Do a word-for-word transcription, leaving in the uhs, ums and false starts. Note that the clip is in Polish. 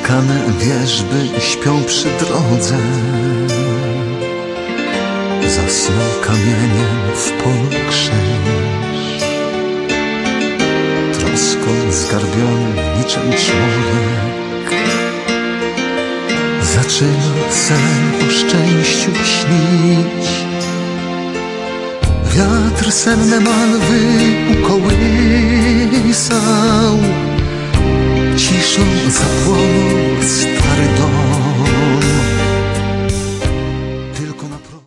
Skakane wierzby śpią przy drodze, zasnął kamieniem w polu krzyż. Troską zgarbiony niczym człowiek zaczyna sen o szczęściu śnić. Wiatr senne malwy ukołysał, ciszą zapłonął stary dom.